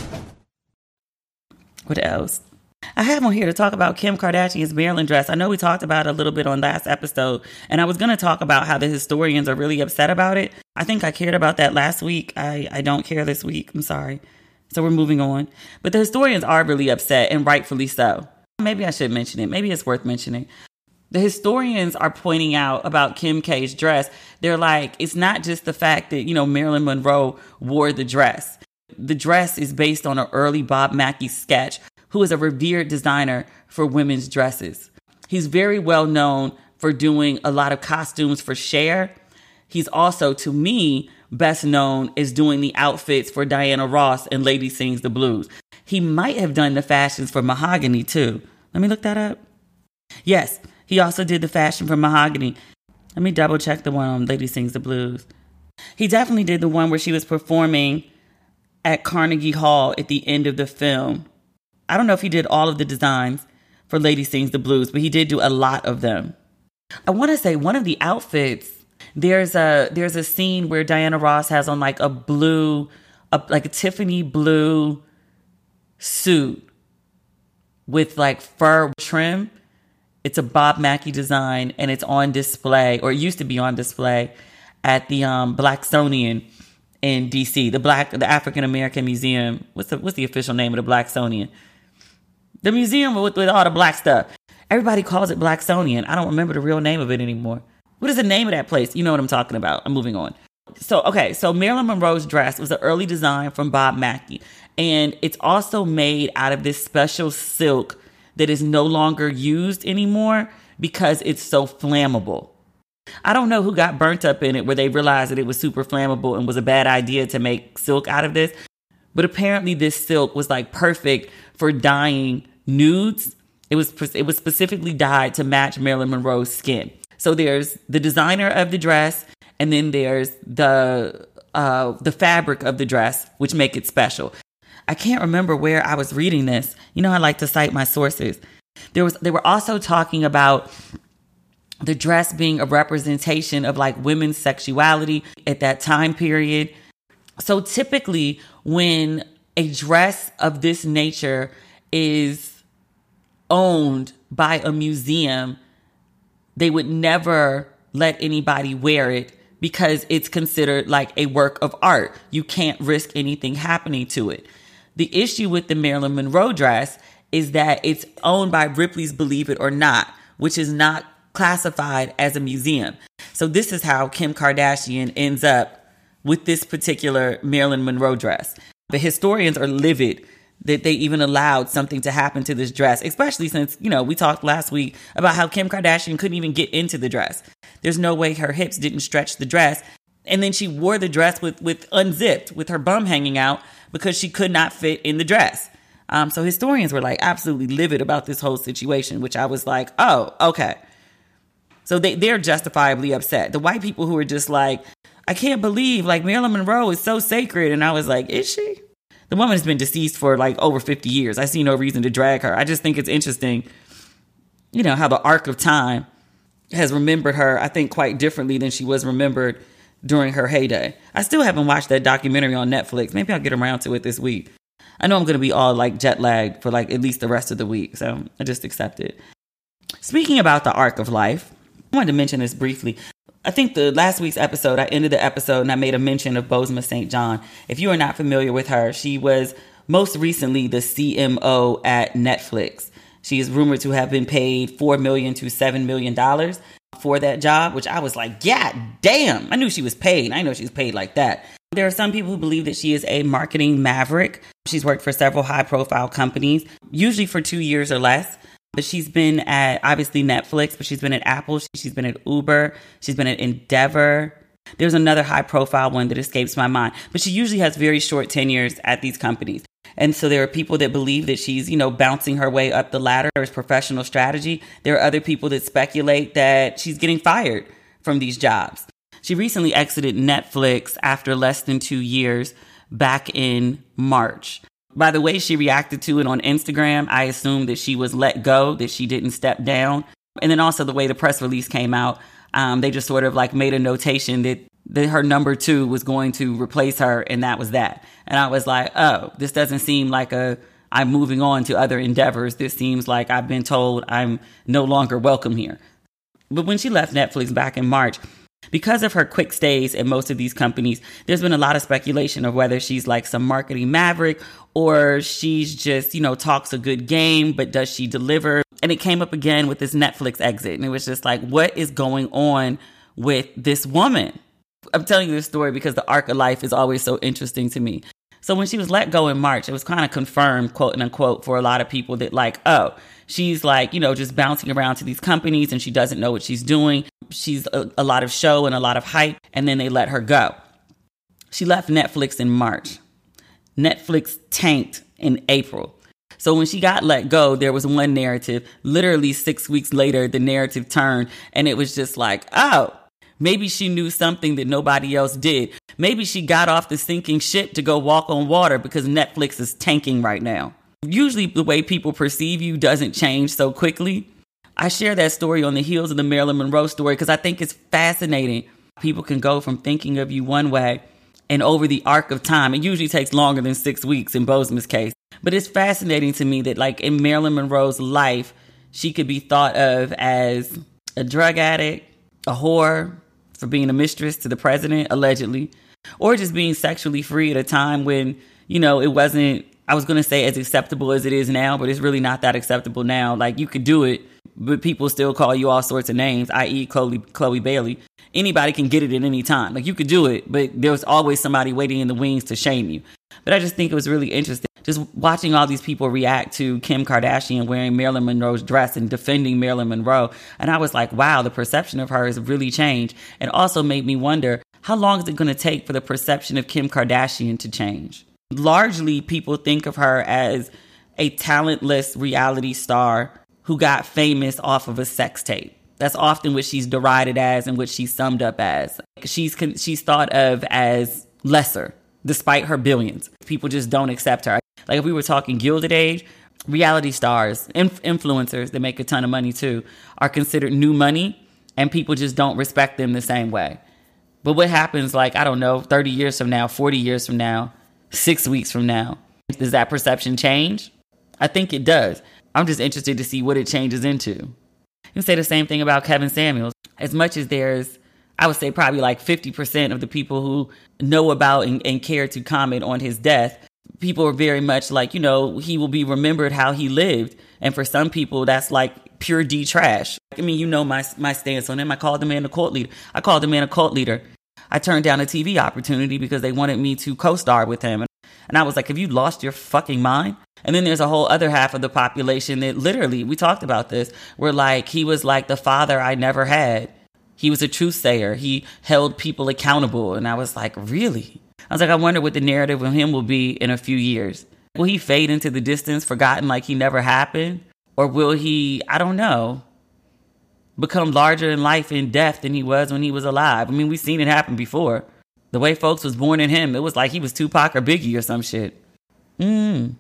What else? I have on here to talk about Kim Kardashian's Maryland dress. I know we talked about it a little bit on last episode, and I was going to talk about how the historians are really upset about it. I think I cared about that last week. I, I don't care this week. I'm sorry. So we're moving on. But the historians are really upset, and rightfully so. Maybe I should mention it. Maybe it's worth mentioning. The historians are pointing out about Kim K's dress. They're like, it's not just the fact that, you know, Marilyn Monroe wore the dress. The dress is based on an early Bob Mackie sketch, who is a revered designer for women's dresses. He's very well known for doing a lot of costumes for Cher. He's also, to me, best known as doing the outfits for Diana Ross and Lady Sings the Blues. He might have done the fashions for Mahogany, too. Let me look that up. Yes, he also did the fashion for Mahogany. Let me double check the one on Lady Sings the Blues. He definitely did the one where she was performing at Carnegie Hall at the end of the film. I don't know if he did all of the designs for Lady Sings the Blues, but he did do a lot of them. I want to say one of the outfits, there's a there's a scene where Diana Ross has on like a blue, a, like a Tiffany blue suit with like fur trim. It's a Bob Mackie design and it's on display, or it used to be on display at the um, Blacksonian in D C, the Black, the African American Museum. What's the what's the official name of the Blacksonian? The museum with, with all the black stuff. Everybody calls it Blacksonian. I don't remember the real name of it anymore. What is the name of that place? You know what I'm talking about. I'm moving on. So, okay. So Marilyn Monroe's dress was an early design from Bob Mackie. And it's also made out of this special silk that is no longer used anymore because it's so flammable. I don't know who got burnt up in it where they realized that it was super flammable and was a bad idea to make silk out of this. But apparently this silk was like perfect for dyeing nudes. It was it was specifically dyed to match Marilyn Monroe's skin. So there's the designer of the dress, and then there's the uh, the fabric of the dress, which make it special. I can't remember where I was reading this. You know, I like to cite my sources. There was they were also talking about the dress being a representation of like women's sexuality at that time period. So typically when a dress of this nature is owned by a museum, they would never let anybody wear it because it's considered like a work of art. You can't risk anything happening to it. The issue with the Marilyn Monroe dress is that it's owned by Ripley's Believe It or Not, which is not classified as a museum. So this is how Kim Kardashian ends up with this particular Marilyn Monroe dress. The historians are livid that they even allowed something to happen to this dress, especially since, you know, we talked last week about how Kim Kardashian couldn't even get into the dress. There's no way her hips didn't stretch the dress. And then she wore the dress with, with unzipped, with her bum hanging out, because she could not fit in the dress. Um, so historians were like absolutely livid about this whole situation, which I was like, oh, okay. So they, they're justifiably upset. The white people who are just like, I can't believe like Marilyn Monroe is so sacred. And I was like, is she? The woman has been deceased for like over fifty years. I see no reason to drag her. I just think it's interesting, you know, how the arc of time has remembered her, I think, quite differently than she was remembered during her heyday. I still haven't watched that documentary on Netflix. Maybe I'll get around to it this week. I know I'm going to be all like jet lagged for like at least the rest of the week. So I just accept it. Speaking about the arc of life, I wanted to mention this briefly. I think the last week's episode, I ended the episode and I made a mention of Bozoma Saint John. If you are not familiar with her, she was most recently the C M O at Netflix. She is rumored to have been paid four million dollars to seven million dollars for that job, which I was like, yeah, damn. I knew she was paid. I know she was paid like that. There are some people who believe that she is a marketing maverick. She's worked for several high-profile companies, usually for two years or less. But she's been at, obviously, Netflix, but she's been at Apple. She's been at Uber. She's been at Endeavor. There's another high-profile one that escapes my mind. But she usually has very short tenures at these companies. And so there are people that believe that she's, you know, bouncing her way up the ladder as professional strategy. There are other people that speculate that she's getting fired from these jobs. She recently exited Netflix after less than two years back in March. By the way she reacted to it on Instagram, I assumed that she was let go, that she didn't step down. And then also the way the press release came out, um, they just sort of like made a notation that, that her number two was going to replace her, and that was that. And I was like, oh, this doesn't seem like a I'm moving on to other endeavors. This seems like I've been told I'm no longer welcome here. But when she left Netflix back in March, because of her quick stays at most of these companies, there's been a lot of speculation of whether she's like some marketing maverick or she's just, you know, talks a good game, but does she deliver? And it came up again with this Netflix exit. And it was just like, what is going on with this woman? I'm telling you this story because the arc of life is always so interesting to me. So when she was let go in March, it was kind of confirmed, quote unquote, for a lot of people that like, oh, she's like, you know, just bouncing around to these companies and she doesn't know what she's doing. She's a, a lot of show and a lot of hype. And then they let her go. She left Netflix in March. Netflix tanked in April. So when she got let go, there was one narrative. Literally six weeks later, the narrative turned and it was just like, oh, maybe she knew something that nobody else did. Maybe she got off the sinking ship to go walk on water because Netflix is tanking right now. Usually the way people perceive you doesn't change so quickly. I share that story on the heels of the Marilyn Monroe story because I think it's fascinating. People can go from thinking of you one way and over the arc of time, it usually takes longer than six weeks in Bozoma's case. But it's fascinating to me that like in Marilyn Monroe's life, she could be thought of as a drug addict, a whore, for being a mistress to the president, allegedly, or just being sexually free at a time when, you know, it wasn't, I was going to say as acceptable as it is now, but it's really not that acceptable now. Like you could do it, but people still call you all sorts of names, that is. Chloe, Chloe Bailey. Anybody can get it at any time. Like you could do it, but there's always somebody waiting in the wings to shame you. But I just think it was really interesting. Just watching all these people react to Kim Kardashian wearing Marilyn Monroe's dress and defending Marilyn Monroe. And I was like, wow, the perception of her has really changed. And also made me wonder, how long is it going to take for the perception of Kim Kardashian to change? Largely, people think of her as a talentless reality star who got famous off of a sex tape. That's often what she's derided as and what she's summed up as. She's she's thought of as lesser, despite her billions. People just don't accept her. Like if we were talking Gilded Age, reality stars, inf- influencers that make a ton of money too, are considered new money and people just don't respect them the same way. But what happens like, I don't know, thirty years from now, forty years from now, six weeks from now? Does that perception change? I think it does. I'm just interested to see what it changes into. You can say the same thing about Kevin Samuels. As much as there's, I would say probably like fifty percent of the people who know about and, and care to comment on his death people are very much like, you know, he will be remembered how he lived. And for some people, that's like pure D trash. I mean, you know my my stance on him. I called the man a cult leader. I called the man a cult leader. I turned down a T V opportunity because they wanted me to co-star with him. And I was like, have you lost your fucking mind? And then there's a whole other half of the population that literally, we talked about this, where like, he was like the father I never had. He was a truth sayer. He held people accountable. And I was like, really? I was like, I wonder what the narrative of him will be in a few years. Will he fade into the distance, forgotten like he never happened? Or will he, I don't know, become larger in life and death than he was when he was alive? I mean, we've seen it happen before. The way folks was born in him, it was like he was Tupac or Biggie or some shit. Mm.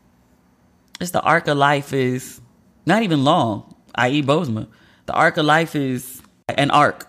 It's the arc of life is not even long, that is. Bozoma. The arc of life is an arc.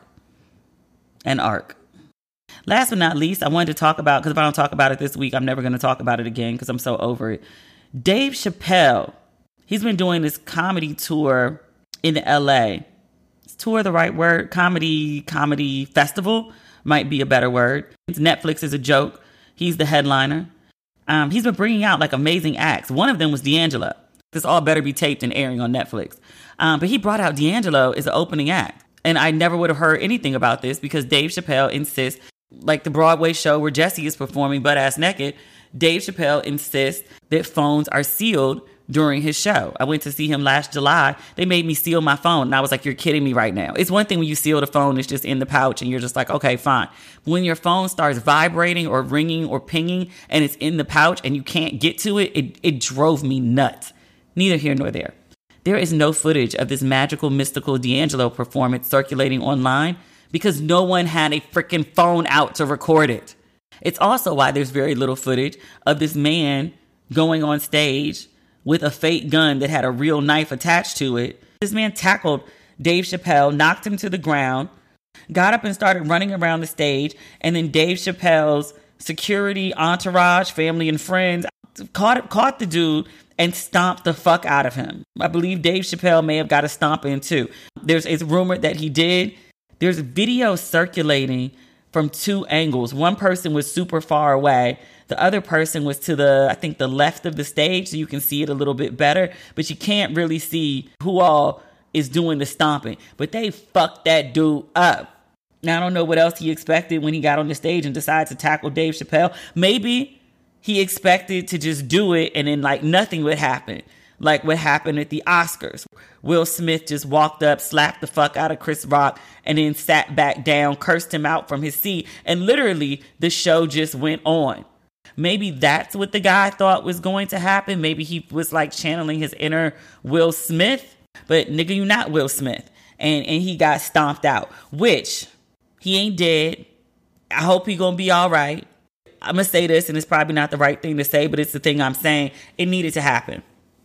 An arc. Last but not least, I wanted to talk about, because if I don't talk about it this week, I'm never going to talk about it again because I'm so over it. Dave Chappelle, he's been doing this comedy tour in L A. Is tour the right word? Comedy, comedy festival might be a better word. It's Netflix is a joke. He's the headliner. Um, he's been bringing out like amazing acts. One of them was D'Angelo. This all better be taped and airing on Netflix. Um, but he brought out D'Angelo as the opening act. And I never would have heard anything about this because Dave Chappelle insists, like the Broadway show where Jesse is performing butt-ass naked, Dave Chappelle insists that phones are sealed during his show. I went to see him last July. They made me seal my phone. And I was like, you're kidding me right now. It's one thing when you seal the phone, it's just in the pouch and you're just like, okay, fine. But when your phone starts vibrating or ringing or pinging and it's in the pouch and you can't get to it, it, it drove me nuts. Neither here nor there. There is no footage of this magical, mystical D'Angelo performance circulating online because no one had a freaking phone out to record it. It's also why there's very little footage of this man going on stage with a fake gun that had a real knife attached to it. This man tackled Dave Chappelle, knocked him to the ground, got up and started running around the stage, and then Dave Chappelle's security, entourage, family, and friends caught caught the dude and stomped the fuck out of him. I believe Dave Chappelle may have got a stomp in too. There's it's rumored that he did. There's video circulating from two angles. One person was super far away. The other person was to the, I think, the left of the stage, so you can see it a little bit better. But you can't really see who all is doing the stomping. But they fucked that dude up. Now, I don't know what else he expected when he got on the stage and decided to tackle Dave Chappelle. Maybe he expected to just do it and then, like, nothing would happen. Like what happened at the Oscars. Will Smith just walked up, slapped the fuck out of Chris Rock, and then sat back down, cursed him out from his seat. And literally, the show just went on. Maybe that's what the guy thought was going to happen. Maybe he was like channeling his inner Will Smith. But nigga, you not Will Smith. And and he got stomped out. Which, he ain't dead. I hope he gonna be all right. I'm gonna say this, and it's probably not the right thing to say, but it's the thing I'm saying. It needed to happen.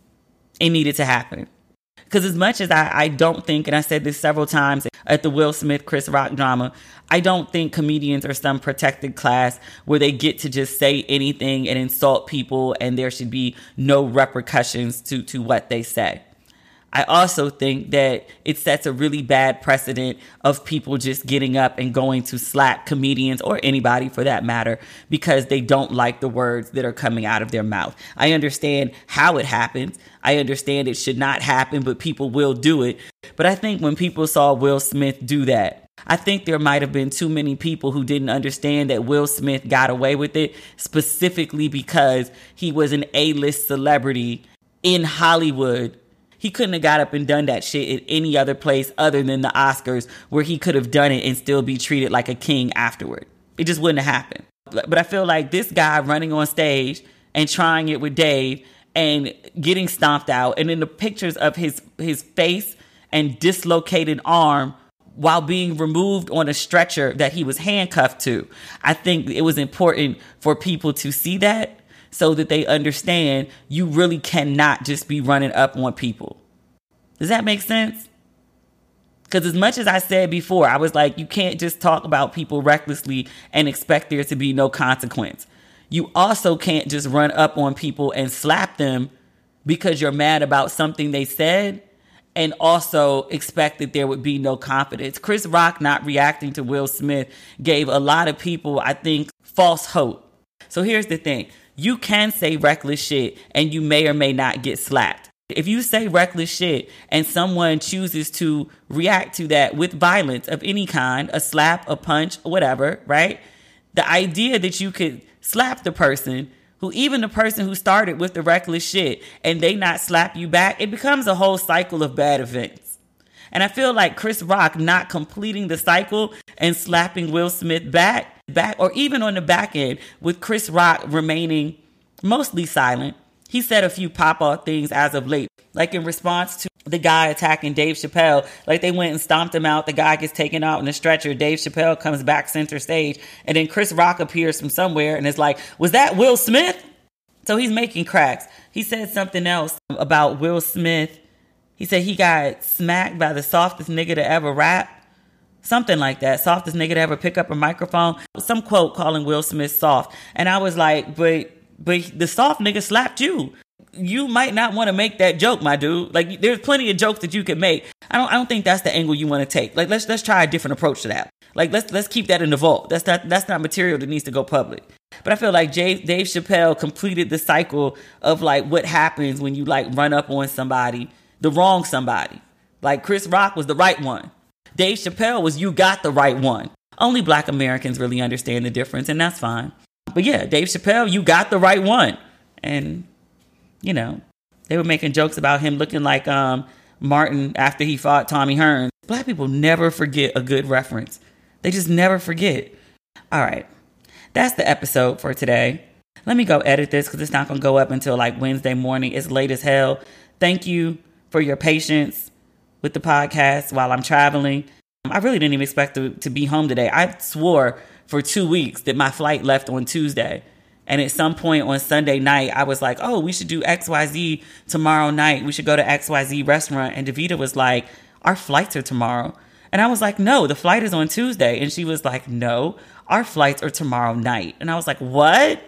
It needed to happen. Because as much as I, I don't think, and I said this several times at the Will Smith, Chris Rock drama, I don't think comedians are some protected class where they get to just say anything and insult people and there should be no repercussions to, to what they say. I also think that it sets a really bad precedent of people just getting up and going to slap comedians or anybody for that matter because they don't like the words that are coming out of their mouth. I understand how it happens. I understand it should not happen, but people will do it. But I think when people saw Will Smith do that, I think there might have been too many people who didn't understand that Will Smith got away with it specifically because he was an A-list celebrity in Hollywood. He couldn't have got up and done that shit at any other place other than the Oscars where he could have done it and still be treated like a king afterward. It just wouldn't have happened. But I feel like this guy running on stage and trying it with Dave and getting stomped out, and then the pictures of his, his face and dislocated arm while being removed on a stretcher that he was handcuffed to. I think it was important for people to see that, so that they understand you really cannot just be running up on people. Does that make sense? Because as much as I said before, I was like, you can't just talk about people recklessly and expect there to be no consequence. You also can't just run up on people and slap them because you're mad about something they said and also expect that there would be no confidence. Chris Rock not reacting to Will Smith gave a lot of people, I think, false hope. So here's the thing. you can say reckless shit and you may or may not get slapped. If you say reckless shit and someone chooses to react to that with violence of any kind, a slap, a punch, whatever, right? The idea that you could slap the person who, even the person who started with the reckless shit, and they not slap you back, it becomes a whole cycle of bad events. And I feel like Chris Rock not completing the cycle and slapping Will Smith back, back, or even on the back end with Chris Rock remaining mostly silent. He said a few pop-off things as of late, like in response to the guy attacking Dave Chappelle. Like they went and stomped him out. The guy gets taken out in a stretcher. Dave Chappelle comes back center stage. And then Chris Rock appears from somewhere and is like, was that Will Smith? So he's making cracks. He said something else about Will Smith. He said he got smacked by the softest nigga to ever rap. Something like that. Softest nigga to ever pick up a microphone. Some quote calling Will Smith soft. And I was like, but... But the soft nigga slapped you. You might not want to make that joke, my dude. Like, there's plenty of jokes that you can make. I don't I don't think that's the angle you want to take. Like, let's let's try a different approach to that. Like, let's let's keep that in the vault. That's not that's not material that needs to go public. But I feel like Jay, Dave Chappelle completed the cycle of like what happens when you like run up on somebody, the wrong somebody. Like Chris Rock was the right one. Dave Chappelle was you got the right one. Only Black Americans really understand the difference, and that's fine. But yeah, Dave Chappelle, you got the right one. And, you know, they were making jokes about him looking like um, Martin after he fought Tommy Hearns. Black people never forget a good reference. They just never forget. All right. That's the episode for today. Let me go edit this because it's not going to go up until like Wednesday morning. It's late as hell. Thank you for your patience with the podcast while I'm traveling. I really didn't even expect to, to be home today. I swore for two weeks that my flight left on Tuesday. And at some point on Sunday night, I was like, oh, we should do X Y Z tomorrow night. We should go to X Y Z restaurant. And Davita was like, our flights are tomorrow. And I was like, no, the flight is on Tuesday. And she was like, no, our flights are tomorrow night. And I was like, what?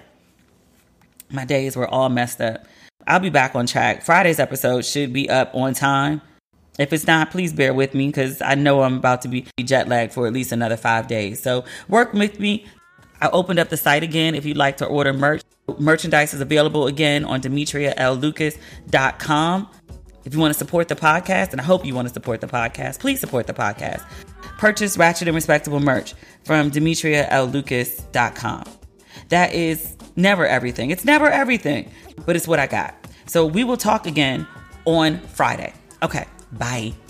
My days were all messed up. I'll be back on track. Friday's episode should be up on time. If it's not, please bear with me because I know I'm about to be jet lagged for at least another five days. So work with me. I opened up the site again if you'd like to order merch. Merchandise is available again on Demetria L Lucas dot com. If you want to support the podcast, and I hope you want to support the podcast, please support the podcast. Purchase Ratchet and Respectable merch from Demetria L Lucas dot com. That is never everything. It's never everything, but it's what I got. So we will talk again on Friday. Okay. Bye.